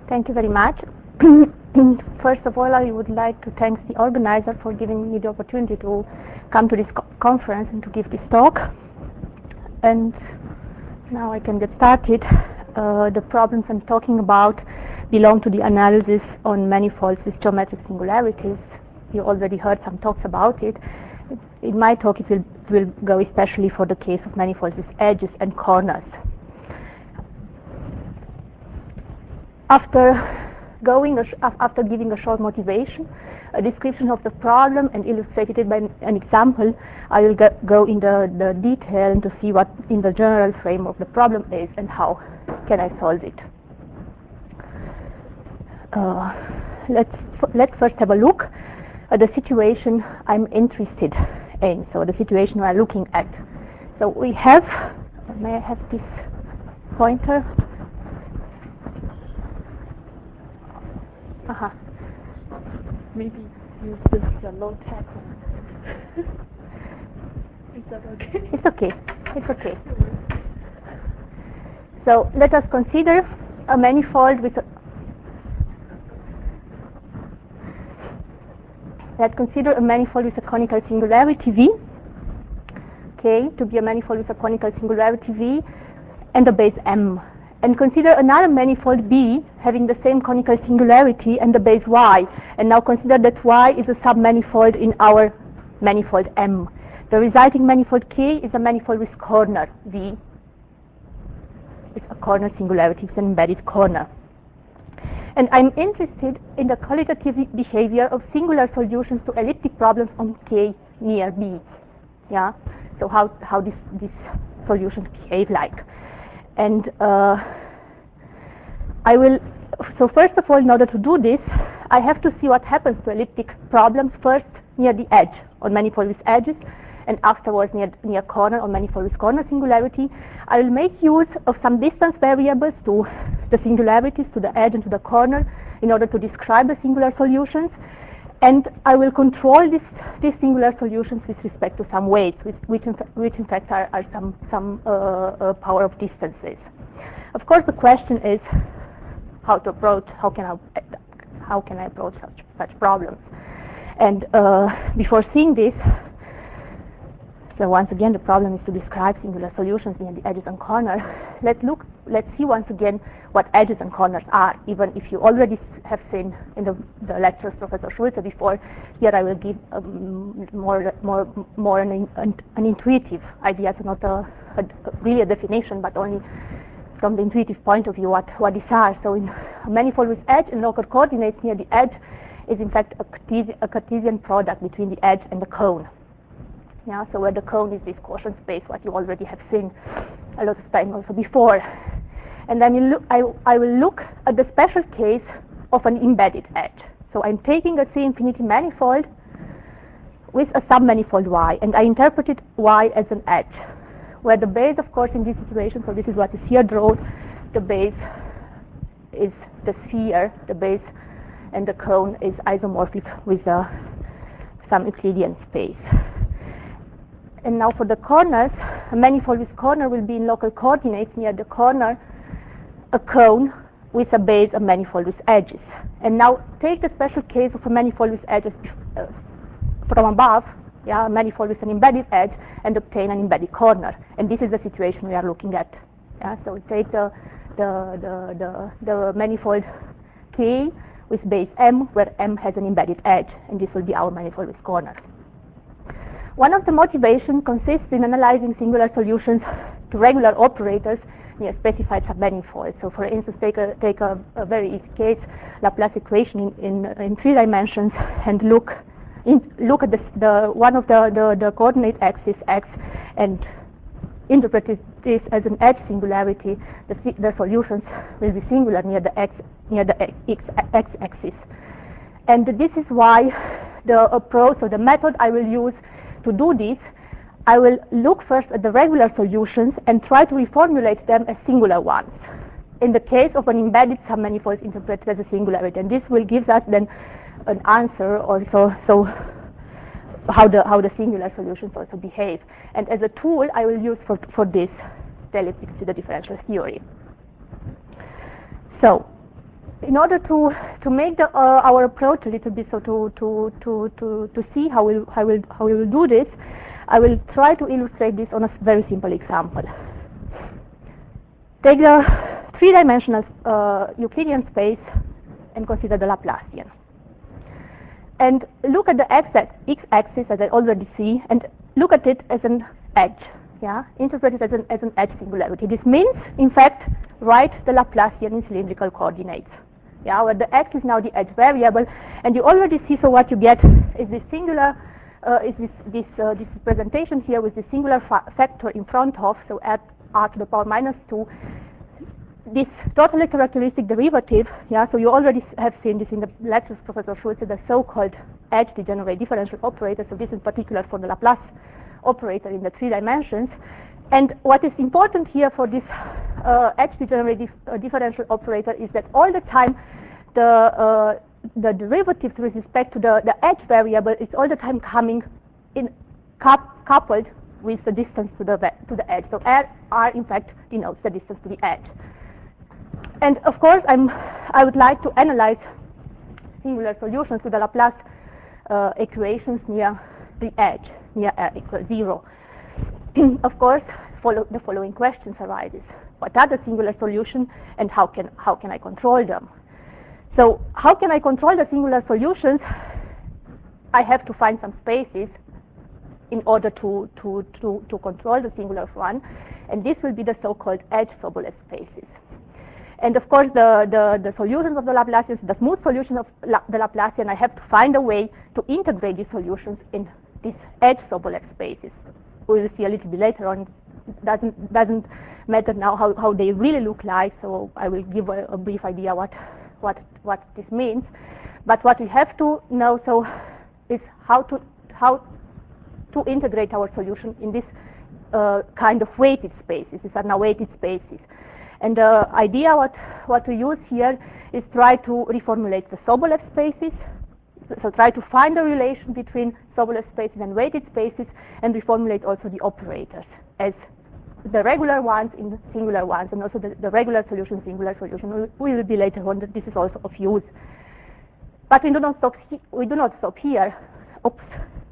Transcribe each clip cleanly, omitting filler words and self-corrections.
Thank you very much. First of all, I would like to thank the organizer for giving me the opportunity to come to this conference and to give this talk. And now I can get started. The problems I'm talking about belong to the analysis on manifolds with geometric singularities. You already heard some talks about it. In my talk, it will go especially for the case of manifolds with edges and corners. After giving a short motivation, a description of the problem, and illustrated it by an example, I will go in the detail and to see what in the general frame of the problem is and how can I solve it. Let's first have a look at the situation I'm interested in, so the situation we're looking at. So we have, may I have this pointer? Maybe use this low tech. Is that okay? It's okay. It's okay. So let us consider a manifold with let's consider a manifold with a conical singularity V. Okay, to be a manifold with a conical singularity V and a base M. And consider another manifold B having the same conical singularity and the base Y. And now consider that Y is a submanifold in our manifold M. The resulting manifold K is a manifold with corner V. It's a corner singularity, it's an embedded corner. And I'm interested in the qualitative behavior of singular solutions to elliptic problems on K near B. Yeah. So how these solutions behave like. And so first of all, in order to do this, I have to see what happens to elliptic problems first near the edge on manifold with edges, and afterwards near corner on manifold with corner singularity. I will make use of some distance variables to the singularities, to the edge and to the corner, in order to describe the singular solutions. And I will control these singular solutions with respect to some weights, which in fact are some power of distances. Of course, the question is how can I approach such problems? And before seeing this, so once again, the problem is to describe singular solutions near the edges and corner. Let's see once again what edges and corners are, even if you already have seen in the lectures Professor Schulze before. Here I will give more an intuitive idea, so not really a definition, but only from the intuitive point of view what these are. So in a manifold with edge and local coordinates near the edge is in fact a Cartesian product between the edge and the cone. Yeah, so where the cone is this quotient space, what you already have seen a lot of time also before. And then I will look at the special case of an embedded edge. So I'm taking a C infinity manifold with a submanifold Y, and I interpreted Y as an edge, where the base, of course, in this situation, so this is what is here drawn, the base is the sphere, the base and the cone is isomorphic with some Euclidean space. And now for the corners, a manifold with corner will be in local coordinates near the corner, a cone with a base, a manifold with edges. And now take the special case of a manifold with edges from above, yeah, a manifold with an embedded edge, and obtain an embedded corner. And this is the situation we are looking at. Yeah, so we take the manifold K with base M, where M has an embedded edge, and this will be our manifold with corners. One of the motivations consists in analyzing singular solutions to regular operators near specified submanifolds. So for instance, take a very easy case, Laplace equation in 3 dimensions, and look at the one of the coordinate axis x and interpret this as an edge singularity. The solutions will be singular near the x-axis. And this is why the approach or the method I will use to do this, I will look first at the regular solutions and try to reformulate them as singular ones. In the case of an embedded submanifold interpreted as a singularity, and this will give us then an answer also, so how the singular solutions also behave. And as a tool, I will use for this the elliptic pseudo-differential theory. So in order to make our approach a little bit, so to see how we will do this, I will try to illustrate this on a very simple example. Take the three-dimensional Euclidean space and consider the Laplacian. And look at the x-axis, as I already see, and look at it as an edge. Yeah, interpret it as an edge singularity. This means, in fact, write the Laplacian in cylindrical coordinates. Yeah, where the x is now the edge variable, and you already see. So what you get is this singular, this representation here with the singular factor in front of, so at r to the power minus 2. This totally characteristic derivative, yeah, so you already have seen this in the lectures of Professor Schulze, the so-called edge degenerate differential operator. So this is particular for the Laplace operator in the 3 dimensions. And what is important here for this edge degenerate differential operator is that all the time the derivative with respect to the edge variable is all the time coming in coupled with the distance to the edge. So r in fact denotes the distance to the edge. And of course, I would like to analyze singular solutions to the Laplace equations near the edge, near r equals 0. Of course, the following questions arises: what are the singular solutions, and how can I control them? So, how can I control the singular solutions? I have to find some spaces in order to control the singular one, and this will be the so-called edge Sobolev spaces. And of course, the solutions of the Laplacian, the smooth solution of the Laplacian, I have to find a way to integrate these solutions in these edge Sobolev spaces. We will see a little bit later on. Doesn't matter now how they really look like. So I will give a brief idea what this means. But what we have to know is how to integrate our solution in this kind of weighted spaces. These are now weighted spaces. And the idea what we use here is try to reformulate the Sobolev spaces. So try to find a relation between Sobolev spaces and weighted spaces, and reformulate also the operators as the regular ones in singular ones, and also the regular solution, singular solution. We will be later on that this is also of use. But we do not stop here. Oops.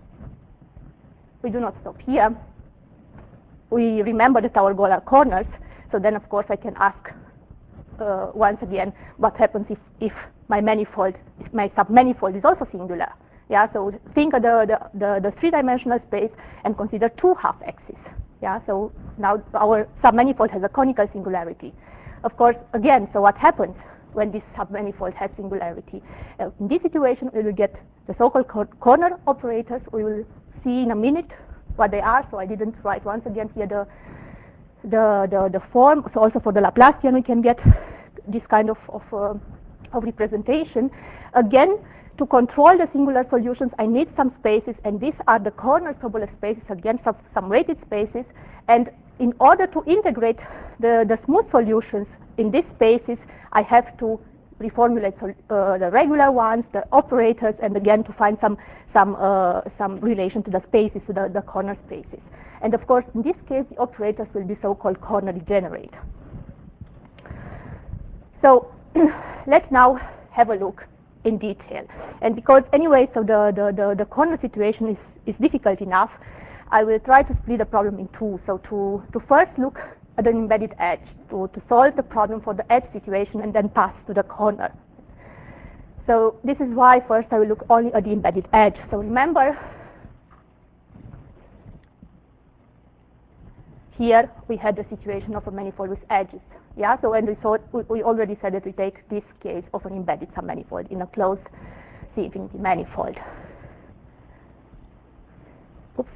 We do not stop here. We remember that our goal are corners. So then, of course, I can ask once again what happens if my submanifold is also singular. Yeah. So think of the 3-dimensional space and consider 2 half-axes. Yeah. So now our submanifold has a conical singularity. Of course, again, so what happens when this submanifold has singularity? In this situation, we will get the so-called corner operators. We will see in a minute what they are. So I didn't write once again here the form. So also for the Laplacian we can get this kind of representation. Again, to control the singular solutions I need some spaces, and these are the corner Sobolev spaces, again some weighted spaces. And in order to integrate the smooth solutions in these spaces, I have to reformulate the regular ones, the operators, and again to find some relation to the spaces, to the corner spaces. And of course, in this case, the operators will be so-called corner degenerate. So let's now have a look in detail. And because anyway, so the corner situation is difficult enough, I will try to split the problem in two. So to first look at an embedded edge, to solve the problem for the edge situation, and then pass to the corner. So this is why first I will look only at the embedded edge. So remember, here we had the situation of a manifold with edges. Yeah, so when we already said that we take this case of an embedded submanifold in a closed C-infinity manifold. Oops.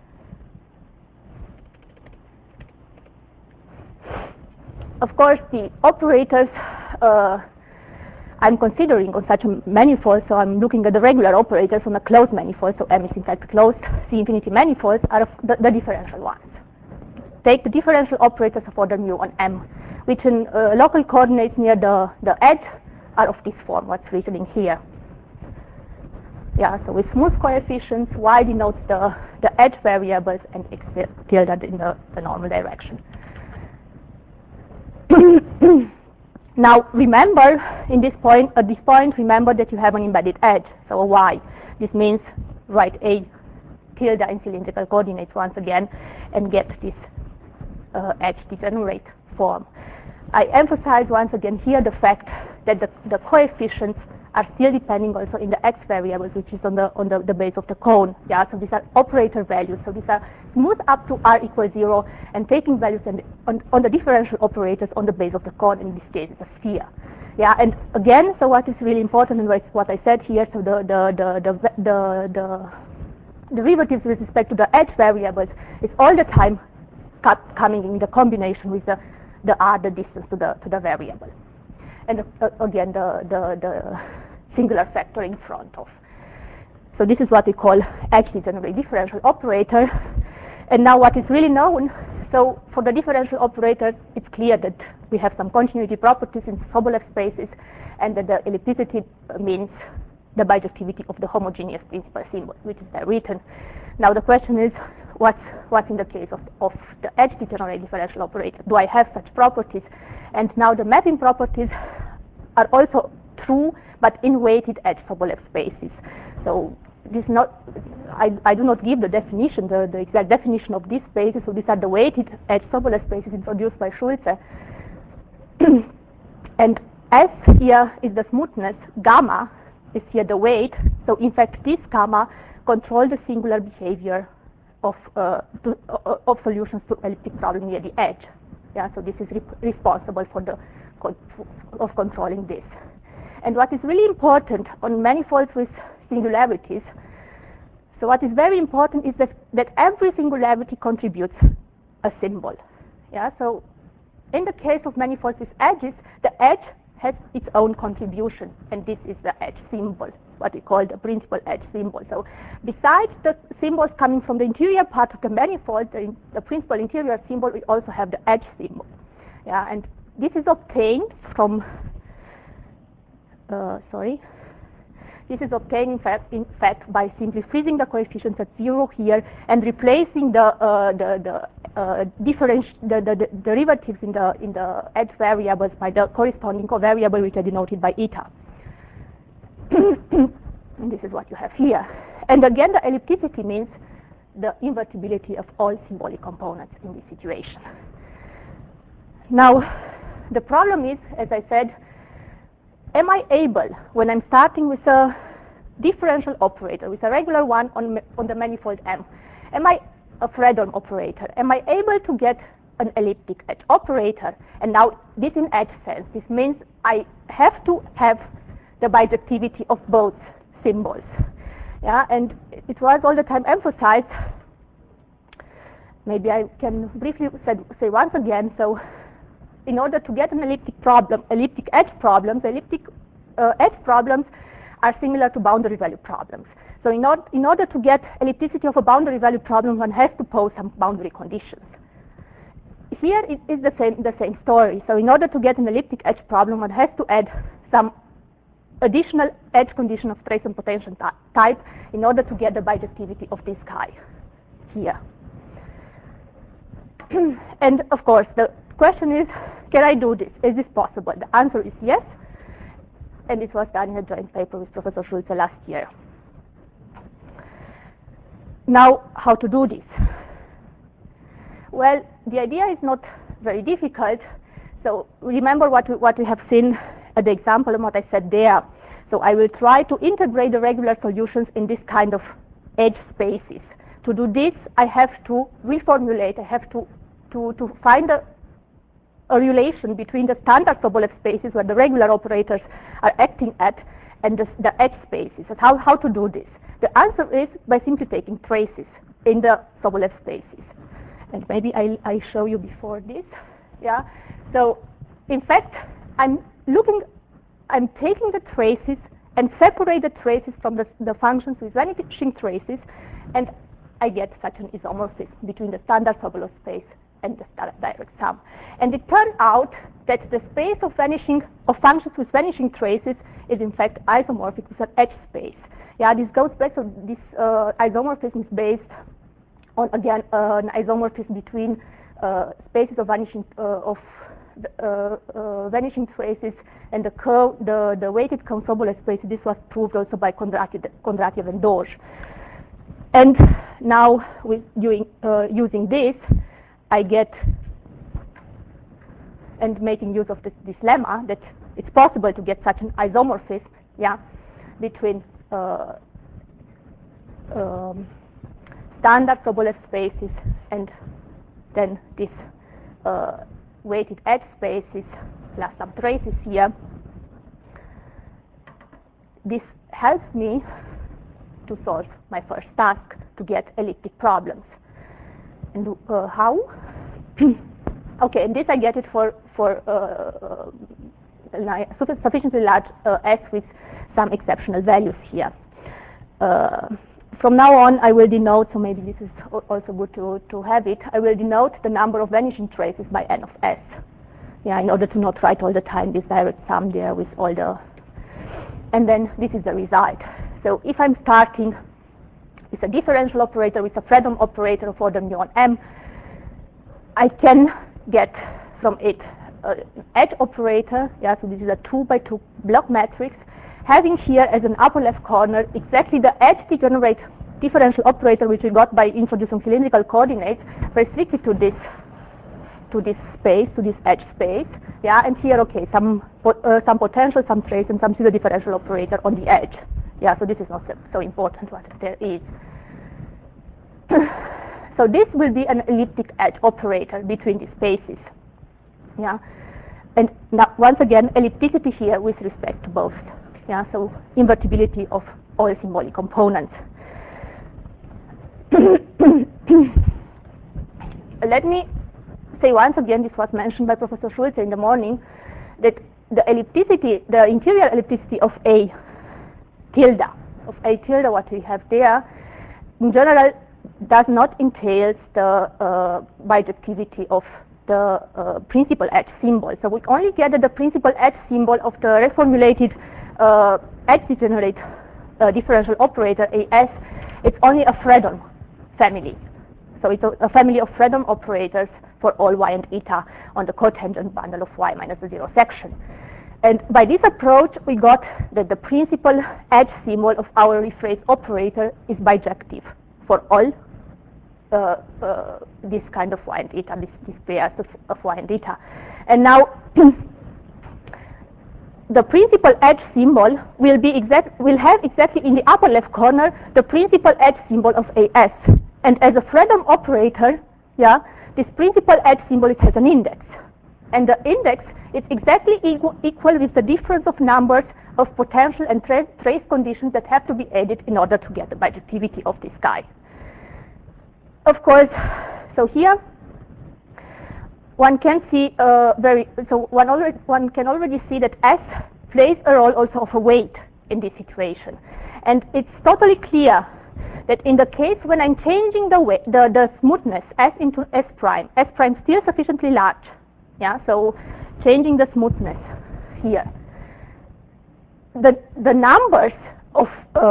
Of course, the operators I'm considering on such a manifold, so I'm looking at the regular operators on a closed manifold, so M is in fact closed C-infinity manifolds, are the differential ones. Take the differential operators of order mu on M, which in local coordinates near the edge are of this form, what's written in here. Yeah, so with smooth coefficients, Y denotes the edge variables and X tilde in the normal direction. Now remember, at this point, remember that you have an embedded edge, so a y. This means write a tilde in cylindrical coordinates once again and get this edge degenerate form. I emphasize once again here the fact that the coefficients are still depending also in the x variables, which is on the base of the cone. Yeah, so these are operator values. So these are smooth up to r equals 0 and taking values on the differential operators on the base of the cone. In this case, it's a sphere. Yeah, and again, so what is really important and what I said here, so the derivatives with respect to the edge variables is all the time coming in the combination with the r, the distance to the variable. And again, the singular factor in front of. So this is what we call edge degenerate differential operator. And now what is really known, so for the differential operators, it's clear that we have some continuity properties in Sobolev spaces, and that the ellipticity means the bijectivity of the homogeneous principal symbol, which is there written. Now the question is, what's in the case of the edge degenerate differential operator? Do I have such properties? And now the mapping properties are also true, but in weighted edge Sobolev spaces. So this is not, I do not give the definition, the exact definition of these spaces. So these are the weighted edge Sobolev spaces introduced by Schulze. And S here is the smoothness, gamma is here the weight. So in fact, this gamma controls the singular behavior of solutions to elliptic problem near the edge. Yeah, so this is responsible for of controlling this. And what is really important on manifolds with singularities, so what is very important is that every singularity contributes a symbol. Yeah, so in the case of manifolds with edges, the edge has its own contribution, and this is the edge symbol, what we call the principal edge symbol. So besides the symbols coming from the interior part of the manifold, the principal interior symbol, we also have the edge symbol. Yeah, and this is obtained from, this is obtained in fact by simply freezing the coefficients at 0 here and replacing the derivatives in the edge variables by the corresponding covariable, which are denoted by eta. And this is what you have here. And again, the ellipticity means the invertibility of all symbolic components in this situation. Now, the problem is, as I said, am I able, when I'm starting with a differential operator, with a regular one on the manifold M, am I a Fredholm operator? Am I able to get an elliptic edge operator? And now, this in edge sense, this means I have to have the bijectivity of both symbols. Yeah, and it was all the time emphasized. Maybe I can briefly say once again. So, in order to get an elliptic edge problems are similar to boundary value problems. So, in order to get ellipticity of a boundary value problem, one has to pose some boundary conditions. Here it is the same story. So, in order to get an elliptic edge problem, one has to add some additional edge condition of trace and potential type in order to get the bijectivity of this guy here. And of course, the question is, can I do this? Is this possible? The answer is yes, and it was done in a joint paper with Professor Schulze last year. Now, how to do this? Well, the idea is not very difficult. So remember what we have seen at the example and what I said there. So I will try to integrate the regular solutions in this kind of edge spaces. To do this, I have to reformulate. I have to find a relation between the standard Sobolev spaces where the regular operators are acting at and the edge spaces. And how to do this? The answer is by simply taking traces in the Sobolev spaces. And maybe I show you before this. Yeah. So in fact, I'm taking the traces and separate the traces from the functions with vanishing traces, and I get such an isomorphism between the standard Sobolev space and the direct sum. And it turned out that the space of functions with vanishing traces is in fact isomorphic with an edge space. Yeah, this goes back to this isomorphism is based on again an isomorphism between spaces of vanishing vanishing traces and the weighted conformal spaces. This was proved also by Kondratiev and Dorje. And now, using this, I get, and making use of this lemma, that it's possible to get such an isomorphism, yeah, between standard Sobolev spaces and then this weighted edge spaces plus some traces here. This helps me to solve my first task, to get elliptic problems. And how? Okay, and this I get it for sufficiently large S with some exceptional values here. From now on, I will denote, so maybe this is also good to have it, I will denote the number of vanishing traces by n of S. Yeah, in order to not write all the time this direct sum there with all the, and then this is the result. So if I'm starting with a differential operator, with a Fredholm operator of order mu on M, I can get from it an edge operator, yeah, so this is a 2 by 2 block matrix, having here as an upper left corner exactly the edge degenerate differential operator which we got by introducing cylindrical coordinates restricted to this space, to this edge space, yeah, and here, okay, some potential, some trace, and some pseudo differential operator on the edge, yeah, so this is not so important what there is. So this will be an elliptic edge operator between the spaces, yeah, and now once again ellipticity here with respect to both, yeah, so invertibility of all symbolic components. Let me say once again, this was mentioned by Professor Schulze in the morning, that the ellipticity, the interior ellipticity of A tilde, what we have there, in general does not entail the bijectivity of the principal edge symbol. So we only get the principal edge symbol of the reformulated edge degenerate differential operator AS. It's only a Fredholm family. So it's a family of Fredholm operators for all y and eta on the cotangent bundle of y minus the zero section. And by this approach, we got that the principal edge symbol of our rephrase operator is bijective for all this kind of y and eta, these pairs of y and eta. And now, the principal edge symbol will have exactly in the upper left corner the principal edge symbol of AS. And as a Fredholm operator, yeah, this principal edge symbol, it has an index. And the index is exactly equal with the difference of numbers of potential and trace conditions that have to be added in order to get the bijectivity of this guy. Of course, so here one can see one can already see that S plays a role also of a weight in this situation. And it's totally clear that in the case when I'm changing the smoothness S into S prime still sufficiently large, yeah, so changing the smoothness here, the numbers of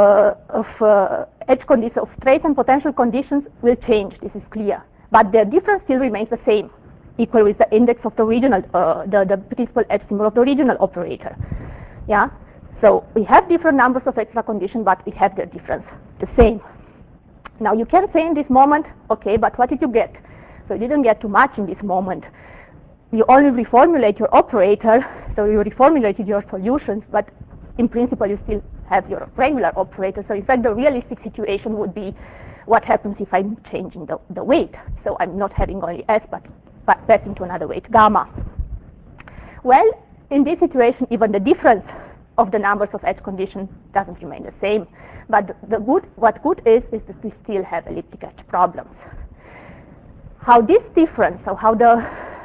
edge conditions, of trace and potential conditions will change, this is clear, but their difference still remains the same, equal with the index of the regional, the principal edge symbol of the regional operator, yeah. So we have different numbers of extra conditions, but we have their difference the same. Now you can say in this moment, okay, but what did you get? So you didn't get too much in this moment. You only reformulate your operator, so you reformulated your solutions, but in principle you still have your regular operator. So in fact the realistic situation would be what happens if I'm changing the weight. So I'm not having only S, but passing to another weight, gamma. Well, in this situation even the difference of the numbers of edge conditions doesn't remain the same. But what good is that we still have elliptic edge problems. How this difference, so how the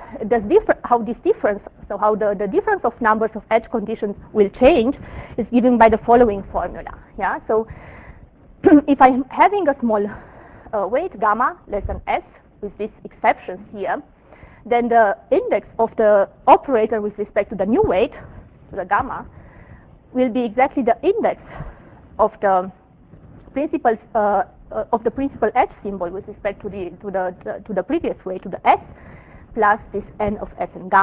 difference of numbers of edge conditions will change is given by the following formula. Yeah, so if I'm having a small weight gamma less than S with these exceptions here, then the index of the operator with respect to the new weight, to the gamma, will be exactly the index of the principal edge symbol with respect to the previous weight, to the S, plus this n of S and gamma.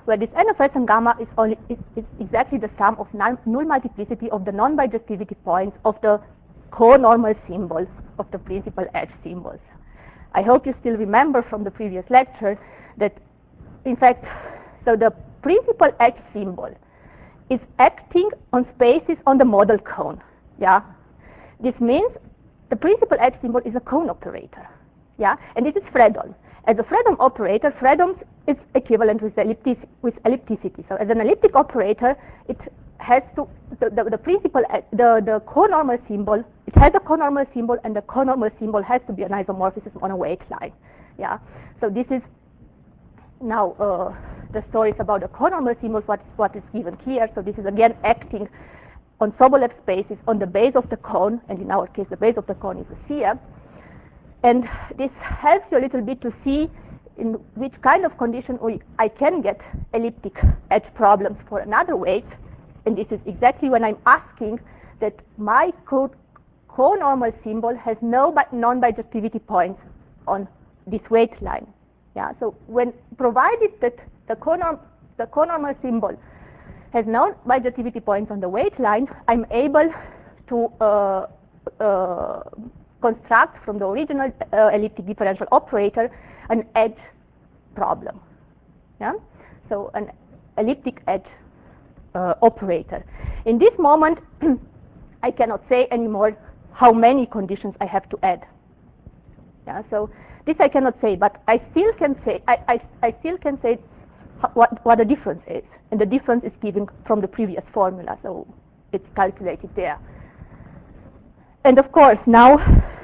where this NFS and gamma is exactly the sum of null multiplicity of the non-bijectivity points of the co-normal symbols of the principal edge symbols. I hope you still remember from the previous lecture that, in fact, so the principal edge symbol is acting on spaces on the model cone. Yeah, this means the principal edge symbol is a cone operator. Yeah, and this is Fredholm. As a Fredholm operator, Fredholm is equivalent with ellipticity. So as an elliptic operator, it has to the principal the conormal symbol. It has a conormal symbol, and the conormal symbol has to be an isomorphism on a weight line. Yeah. So this is now the stories about the conormal symbols. What is given here? So this is again acting on Sobolev spaces on the base of the cone, and in our case, the base of the cone is the sphere. And this helps you a little bit to see in which kind of condition I can get elliptic edge problems for another weight. And this is exactly when I'm asking that my conormal symbol has no non-bijectivity points on this weight line. Yeah. So when provided that the conormal symbol has no bijectivity points on the weight line, I'm able to construct from the original elliptic differential operator an edge problem. Yeah? So an elliptic edge operator. In this moment, I cannot say anymore how many conditions I have to add. Yeah? So this I cannot say, but I still can say I still can say what the difference is, and the difference is given from the previous formula, so it's calculated there. And of course, now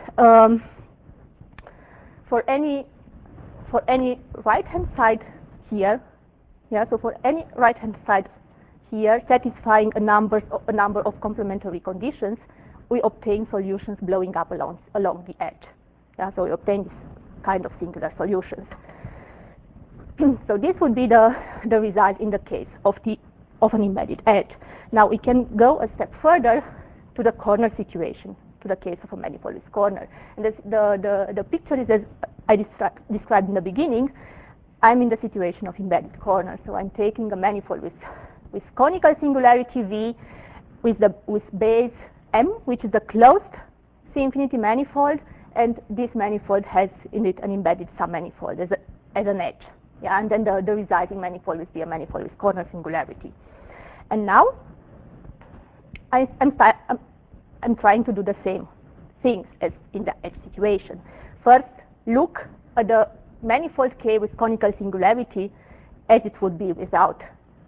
for any right-hand side here, yeah. So for any right-hand side here, satisfying a number of complementary conditions, we obtain solutions blowing up along the edge. Yeah. So we obtain this kind of singular solutions. So this would be the result in the case of an embedded edge. Now we can go a step further to the corner situation, to the case of a manifold with corner. And the picture is as I described in the beginning. I'm in the situation of embedded corner. So I'm taking a manifold with conical singularity V, with base M, which is a closed C-infinity manifold, and this manifold has in it an embedded submanifold as an edge. Yeah, and then the resulting manifold will be a manifold with corner singularity. And now I'm trying to do the same things as in the edge situation. First, look at the manifold K with conical singularity as it would be without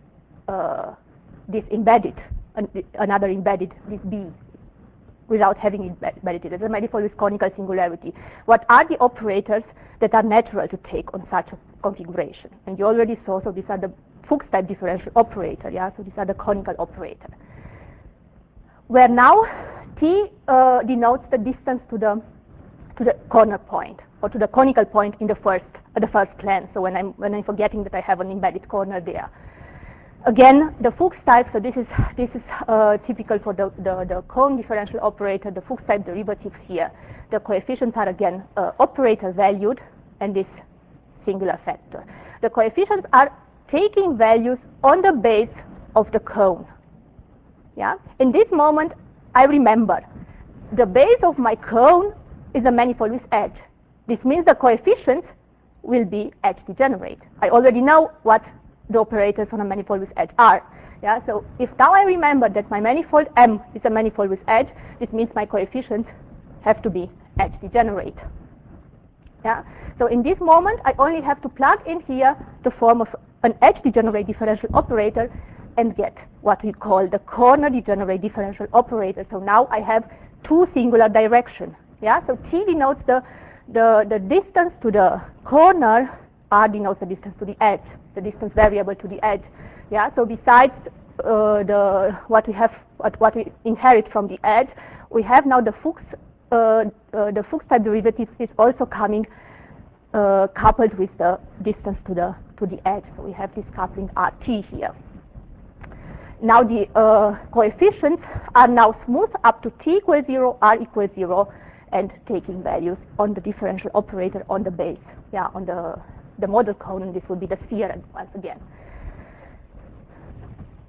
this embedded, another embedded, this B, without having embedded it as a manifold with conical singularity. What are the operators that are natural to take on such a configuration? And you already saw, so these are the Fuchs type differential operator, yeah, so these are the conical operator. Where now T denotes the distance to the corner point, or to the conical point in the first plane. So when I'm forgetting that I have an embedded corner there. Again, the Fuchs type, so this is typical for the cone differential operator, the Fuchs type derivatives here. The coefficients are again operator valued, and this singular factor. The coefficients are taking values on the base of the cone. Yeah? In this moment, I remember the base of my cone is a manifold with edge. This means the coefficients will be edge degenerate. I already know what the operators on a manifold with edge are. Yeah? So if now I remember that my manifold M is a manifold with edge, this means my coefficients have to be edge degenerate. Yeah? So in this moment, I only have to plug in here the form of an edge degenerate differential operator and get what we call the corner degenerate differential operator. So now I have two singular directions. Yeah? So T denotes the distance to the corner, R denotes the distance to the edge, the distance variable to the edge. Yeah? So besides what we inherit from the edge, we have now the Fuchs type derivative is also coming coupled with the distance to the edge. So we have this coupling RT here. Now the coefficients are now smooth up to T equals 0, R equals 0, and taking values on the differential operator on the base, yeah, on the model cone, and this will be the sphere once again.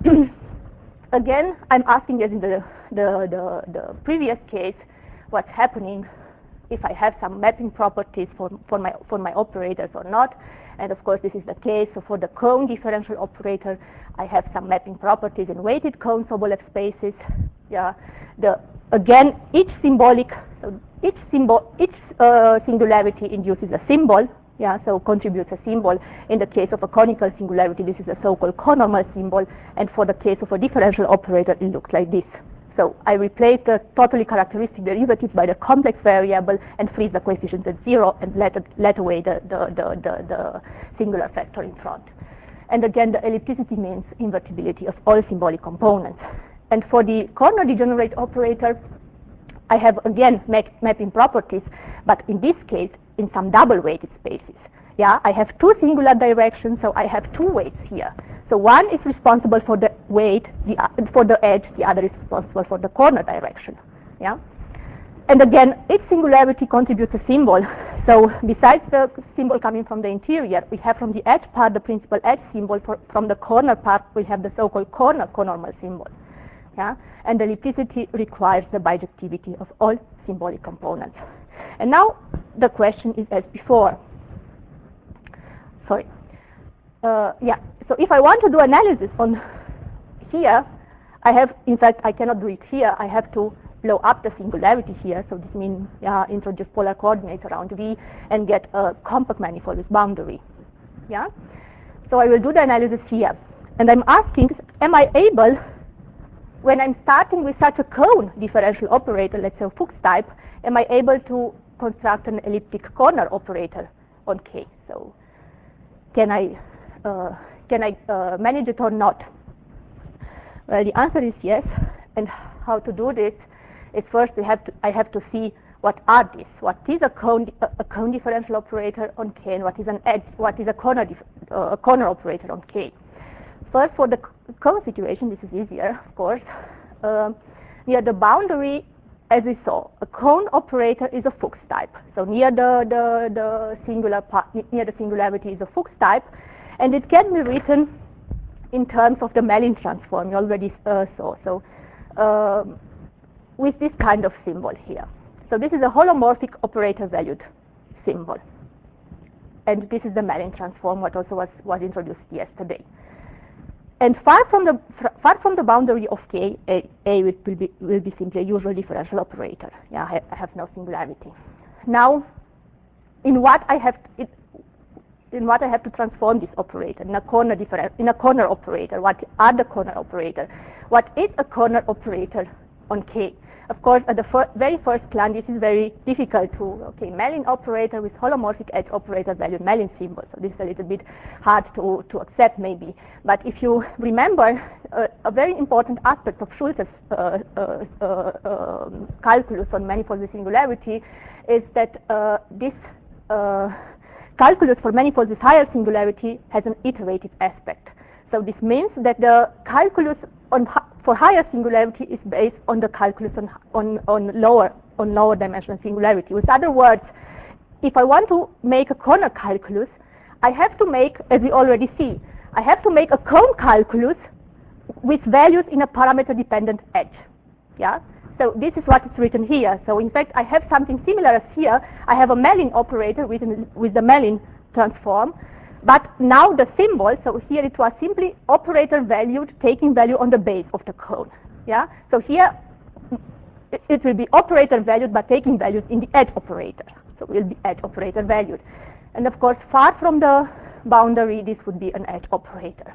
again, I'm asking, as in the previous case, what's happening if I have some mapping properties for my operators or not. And of course, this is the case. So for the cone differential operator, I have some mapping properties in weighted cone Sobolev spaces. Yeah. Again, each singularity induces a symbol. Yeah, so contributes a symbol. In the case of a conical singularity, this is a so-called conormal symbol, and for the case of a differential operator, it looks like this. So I replace the totally characteristic derivative by the complex variable and freeze the coefficients at 0 and let away the singular factor in front. And again, the ellipticity means invertibility of all symbolic components. And for the corner degenerate operator, I have again mapping properties, but in this case, in some double weighted spaces. Yeah, I have two singular directions, so I have two weights here. So one is responsible for the weight, for the edge, the other is responsible for the corner direction. Yeah, and again, each singularity contributes a symbol. So besides the symbol coming from the interior, we have from the edge part the principal edge symbol. From the corner part, we have the so-called corner conormal symbol. Yeah, and the ellipticity requires the bijectivity of all symbolic components. And now the question is as before. Sorry. Yeah. So if I want to do analysis on here, in fact, I cannot do it here. I have to blow up the singularity here. So this means introduce polar coordinates around V and get a compact manifold with boundary. Yeah. So I will do the analysis here, and I'm asking, am I able, when I'm starting with such a cone differential operator, let's say Fuchs type, am I able to construct an elliptic corner operator on K? So can I manage it or not? Well, the answer is yes. And how to do this is first I have to see what are these. What is a cone differential operator on K, and what is an edge? What is a corner operator on K? First, for the cone situation, this is easier, of course. Near the boundary, as we saw, a cone operator is a Fuchs type. So near the singular part, near the singularity is a Fuchs type, and it can be written in terms of the Mellin transform. You already saw. So with this kind of symbol here. So this is a holomorphic operator valued symbol, and this is the Mellin transform, what also was introduced yesterday. And far from the boundary of K, A will be simply a usual differential operator. Yeah, I have no singularity. Now, in what I have to transform this operator in a corner operator. What are the corner operator? What is a corner operator on K? Of course, at the very first glance, this is very difficult to, Mellin operator with holomorphic edge operator valued Mellin symbol. So this is a little bit hard to accept maybe. But if you remember, a very important aspect of Schulze's calculus on manifold with singularity is that this calculus for manifolds with higher singularity has an iterative aspect. So this means that the calculus for higher singularity is based on the calculus on lower dimensional singularity. With other words, if I want to make a corner calculus, I have to make, as we already see, I have to make a cone calculus with values in a parameter dependent edge. Yeah. So this is what is written here. So in fact, I have something similar as here. I have a Mellin operator with the Mellin transform. But now the symbol, so here it was simply operator valued, taking value on the base of the cone. Yeah. So here it will be operator valued, but taking values in the edge operator. So it will be edge operator valued. And of course, far from the boundary, this would be an edge operator.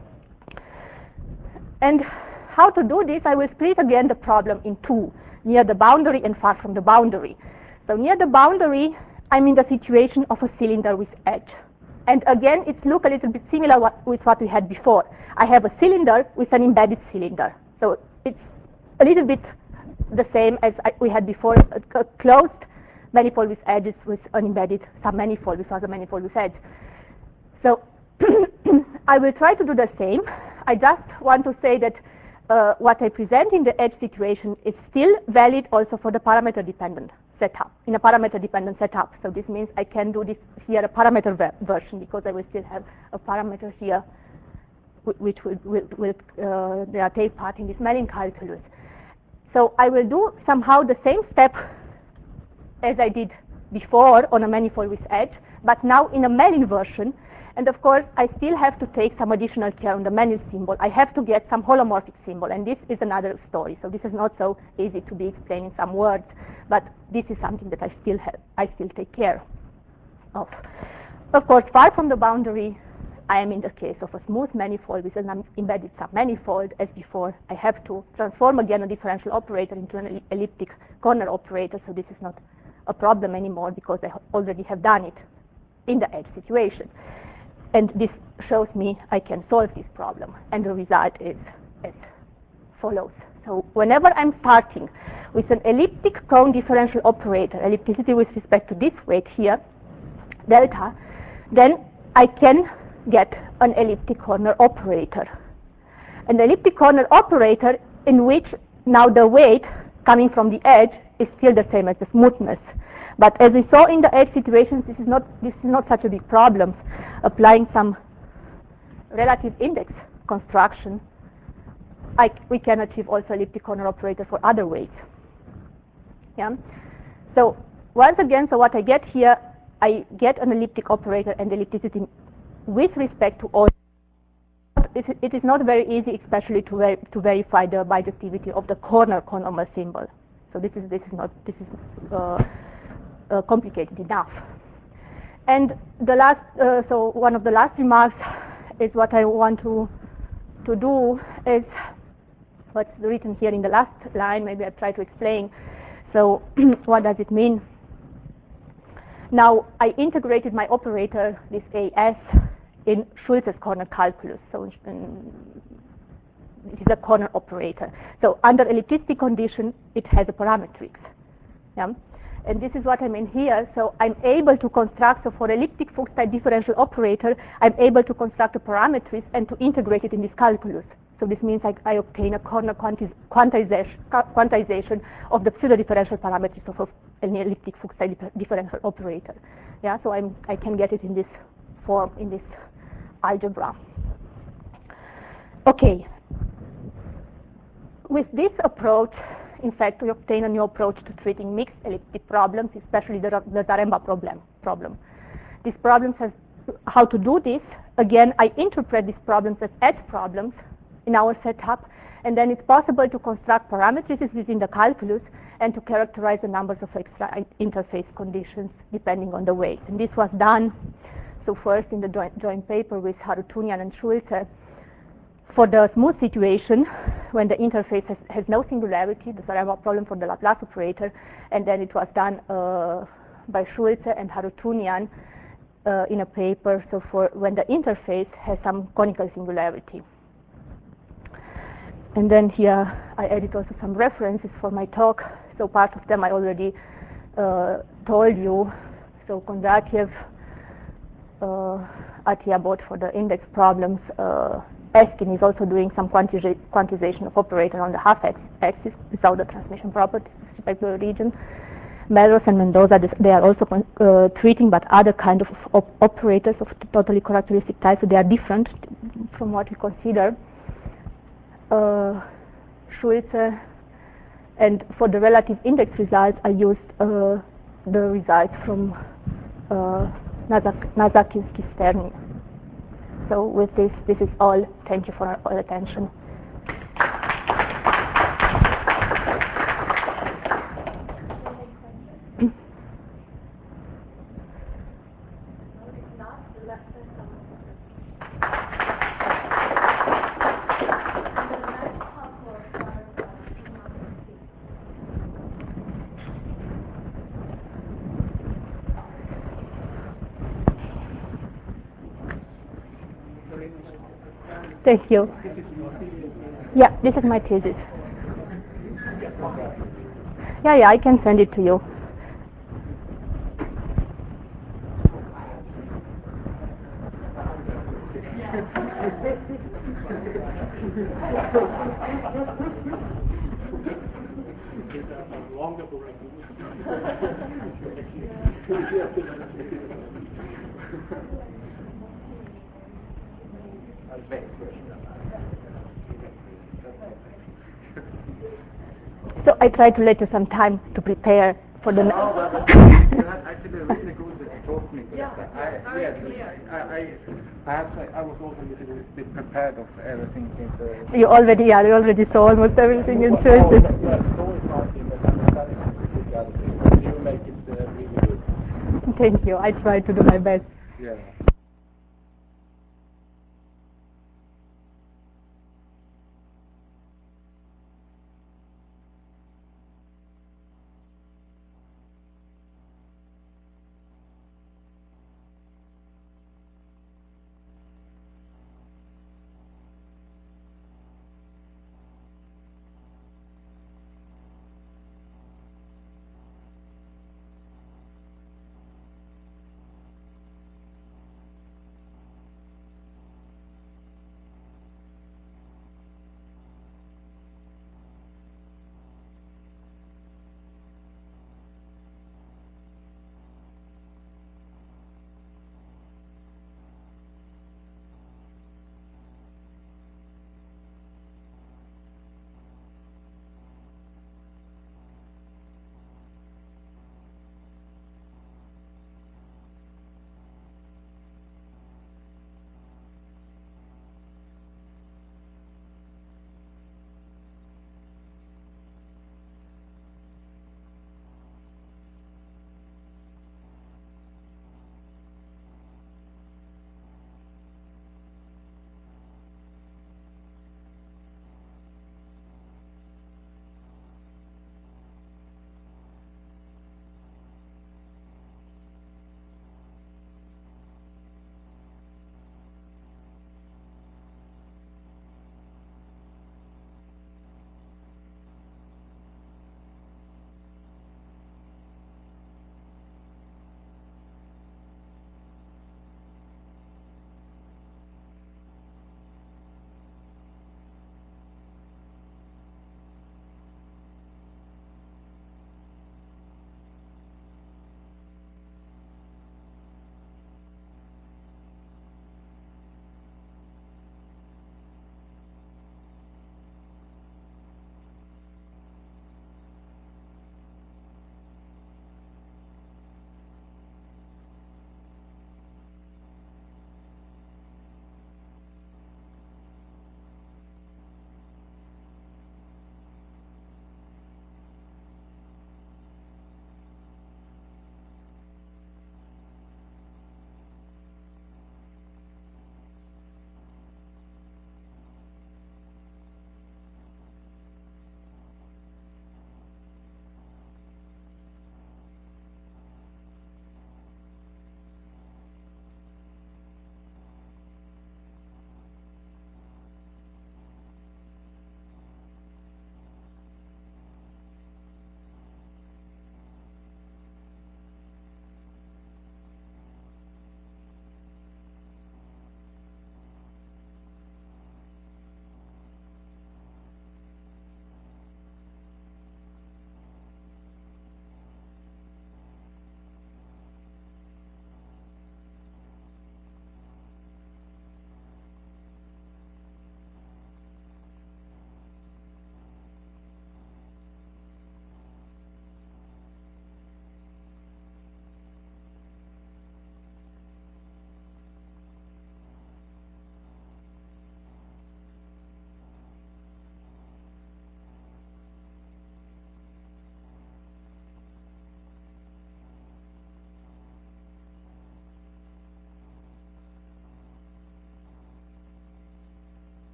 And how to do this? I will split again the problem in two, near the boundary and far from the boundary. So near the boundary, I'm in the situation of a cylinder with edge. And again, it looks a little bit similar with what we had before. I have a cylinder with an embedded cylinder. So it's a little bit the same as we had before, a closed manifold with edges with an embedded submanifold, which was a manifold with edge. So I will try to do the same. I just want to say that what I present in the edge situation is still valid also for the parameter dependent setup, in a parameter dependent setup. So this means I can do this here a parameter version, because I will still have a parameter here which they are take part in this Mellin calculus. So I will do somehow the same step as I did before on a manifold with edge, but now in a Mellin version. And of course, I still have to take some additional care on the Mellin symbol. I have to get some holomorphic symbol, and this is another story. So this is not so easy to be explained in some words, but this is something that I still take care of. Of course, far from the boundary, I am in the case of a smooth manifold with an embedded submanifold. As before, I have to transform again a differential operator into an elliptic corner operator, so this is not a problem anymore because I already have done it in the edge situation. And this shows me I can solve this problem, and the result is as follows. So whenever I'm starting with an elliptic cone differential operator, ellipticity with respect to this weight here, delta, then I can get an elliptic corner operator. An elliptic corner operator in which now the weight coming from the edge is still the same as the smoothness. But as we saw in the edge situations, this is not such a big problem. Applying some relative index construction, we can achieve also elliptic corner operator for other weights. Yeah. So once again, so what I get here, I get an elliptic operator and ellipticity with respect to all. It is not very easy, especially to verify the bijectivity of the corner conormal symbol. So this is complicated enough. And the last, so one of the last remarks is what I want to do is what's written here in the last line. Maybe I try to explain. So what does it mean? Now I integrated my operator, this AS, in Schulze's corner calculus. So it is a corner operator. So under ellipticity condition, it has a parametrix. Yeah? And this is what I mean here. So I'm able to construct, so for elliptic Fuchs-type differential operator, I'm able to construct a parametrix and to integrate it in this calculus. So this means I obtain a corner quantization of the pseudo-differential parameters of an elliptic Fuchs-type differential operator. Yeah, so I can get it in this form, in this algebra. Okay. With this approach, in fact, we obtain a new approach to treating mixed elliptic problems, especially the Zaremba problem. These problems how to do this. Again, I interpret these problems as edge problems in our setup, and then it's possible to construct parameters within the calculus and to characterize the numbers of extra interface conditions depending on the weight. And this was done, so first in the joint paper with Harutyunyan and Schulze, for the smooth situation, when the interface has no singularity, the Zaremba problem for the Laplace operator, and then it was done by Schulze and Harutyunyan in a paper, so for when the interface has some conical singularity. And then here I added also some references for my talk, so part of them I already told you. So Kondratiev, Atiyah both for the index problems, Eskin is also doing some quantization of operator on the half-axis without the transmission properties with respect to the region. Melrose and Mendoza, they are also treating but other kind of operators of the totally characteristic type, so they are different from what we consider. Schulze, and for the relative index results, I used the results from Nazakinski-Sterny. So with this is all. Thank you for your attention. Thank you. Yeah, this is my thesis. Yeah, I can send it to you. So I try to let you some time to prepare for the. You had actually a really good talking. Yeah, very clear. I was also a little bit prepared of everything. You already saw almost everything into it. Yeah, so is Martin, but that is the other thing. You make it really good. Thank you. I try to do my best. Yeah.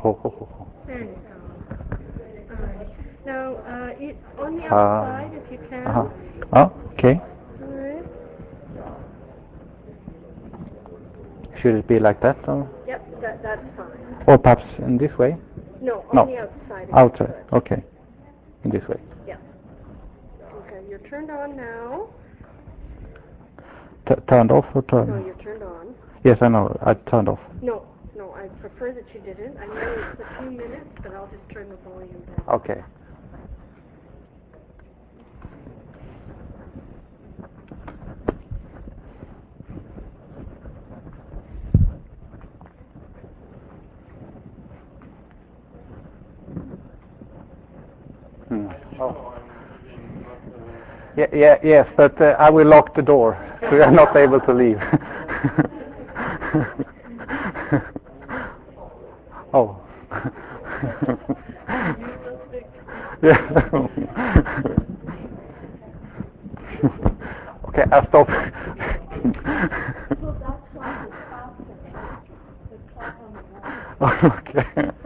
ho, ho, ho. There you go. All right. Now, on the outside, if you can. Oh, okay. All right. Should it be like that, or Yep, that's fine. perhaps in this way? No, No. on the outside. if Outside. you could. Okay. In this way. Yeah. Okay, you're turned on now. Turned off or turned? No, you're turned on. Yes, I know. I turned off. No, I prefer that you didn't. I know it's a few minutes, but I'll just turn the volume down. Okay. Oh. Yes, but I will lock the door, so you are not able to leave. Oh. Yeah. Okay, I'll stop. Well, that's why the top on the wall. Okay.